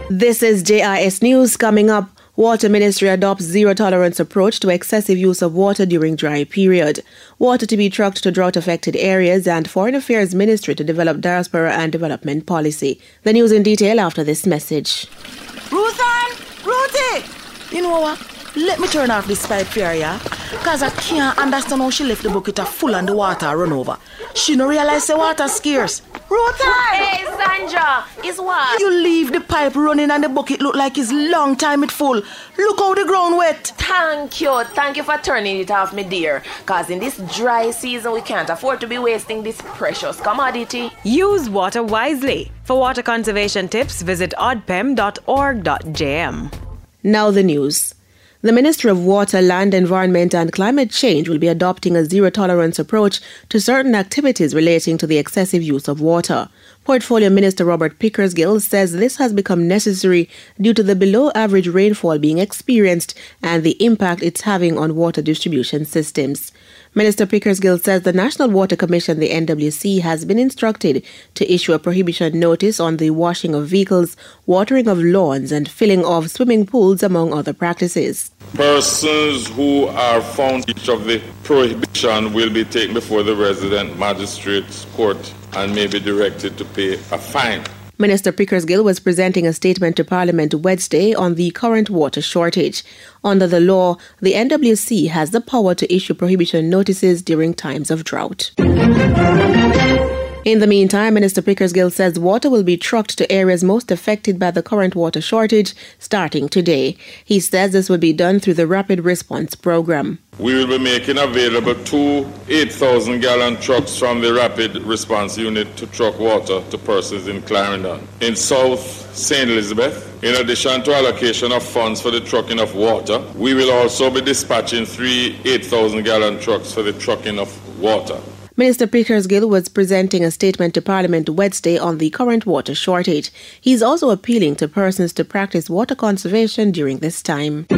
This is JIS News. Coming up, Water Ministry adopts zero-tolerance approach to excessive use of water during dry period. Water to be trucked to drought-affected areas, and Foreign Affairs Ministry to develop diaspora and development policy. The news in detail after this message. Ruthie! You know what? Let me turn off this pipe here, yeah? Because I can't understand how she left the bucket full and the water run over. She no realize the water scarce. Ruthie! Hey, Sandra! Is what? You leave the pipe running and the bucket look like it's long time it full. Look how the ground wet. Thank you. Thank you for turning it off, my dear. Because in this dry season, we can't afford to be wasting this precious commodity. Use water wisely. For water conservation tips, visit oddpem.org.jm. Now the news. The Ministry of Water, Land, Environment and Climate Change will be adopting a zero-tolerance approach to certain activities relating to the excessive use of water. Portfolio Minister Robert Pickersgill says this has become necessary due to the below-average rainfall being experienced and the impact it's having on water distribution systems. Minister Pickersgill says the National Water Commission, the NWC, has been instructed to issue a prohibition notice on the washing of vehicles, watering of lawns and filling of swimming pools, among other practices. Persons who are found each of the prohibition will be taken before the resident magistrate's court and may be directed to pay a fine. Minister Pickersgill was presenting a statement to Parliament Wednesday on the current water shortage. Under the law, the NWC has the power to issue prohibition notices during times of drought. In the meantime, Minister Pickersgill says water will be trucked to areas most affected by the current water shortage starting today. He says this will be done through the Rapid Response Program. We will be making available 2 8,000-gallon trucks from the Rapid Response Unit to truck water to persons in Clarendon. In South St. Elizabeth, in addition to allocation of funds for the trucking of water, we will also be dispatching 3 8,000-gallon trucks for the trucking of water. Minister Pickersgill was presenting a statement to Parliament Wednesday on the current water shortage. He's also appealing to persons to practice water conservation during this time.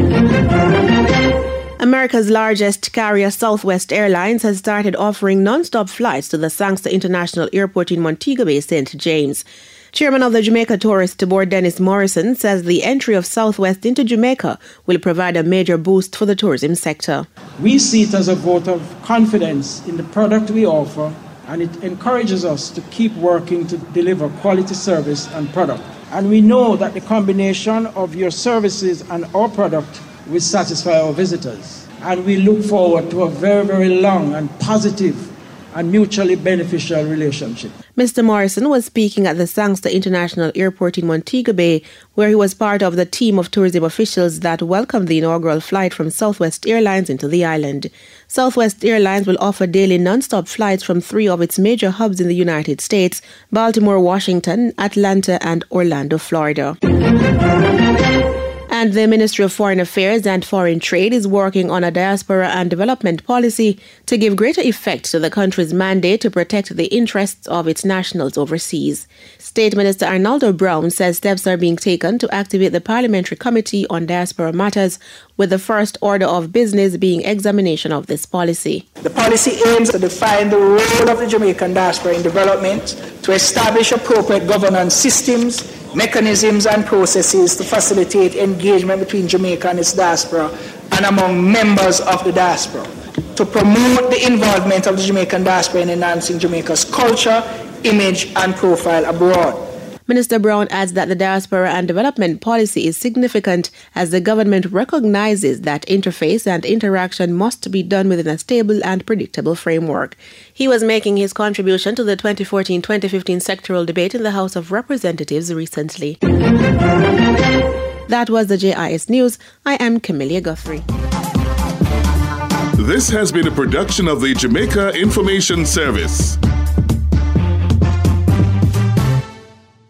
America's largest carrier, Southwest Airlines, has started offering non-stop flights to the Sangster International Airport in Montego Bay, St. James. Chairman of the Jamaica Tourist Board, Dennis Morrison, says the entry of Southwest into Jamaica will provide a major boost for the tourism sector. We see it as a vote of confidence in the product we offer, and it encourages us to keep working to deliver quality service and product. And we know that the combination of your services and our product will satisfy our visitors. And we look forward to a very, very long and positive and mutually beneficial relationship. Mr. Morrison was speaking at the Sangster International Airport in Montego Bay, where he was part of the team of tourism officials that welcomed the inaugural flight from Southwest Airlines into the island. Southwest Airlines will offer daily non-stop flights from 3 of its major hubs in the United States: Baltimore, Washington, Atlanta, and Orlando, Florida. And the Ministry of Foreign Affairs and Foreign Trade is working on a diaspora and development policy to give greater effect to the country's mandate to protect the interests of its nationals overseas. State Minister Arnaldo Brown says steps are being taken to activate the Parliamentary Committee on Diaspora Matters, with the first order of business being examination of this policy. The policy aims to define the role of the Jamaican diaspora in development, to establish appropriate governance systems, mechanisms and processes to facilitate engagement between Jamaica and its diaspora and among members of the diaspora, to promote the involvement of the Jamaican diaspora in enhancing Jamaica's culture, image and profile abroad. Minister Brown adds that the diaspora and development policy is significant as the government recognizes that interface and interaction must be done within a stable and predictable framework. He was making his contribution to the 2014-2015 sectoral debate in the House of Representatives recently. That was the JIS News. I am Camellia Guthrie. This has been a production of the Jamaica Information Service.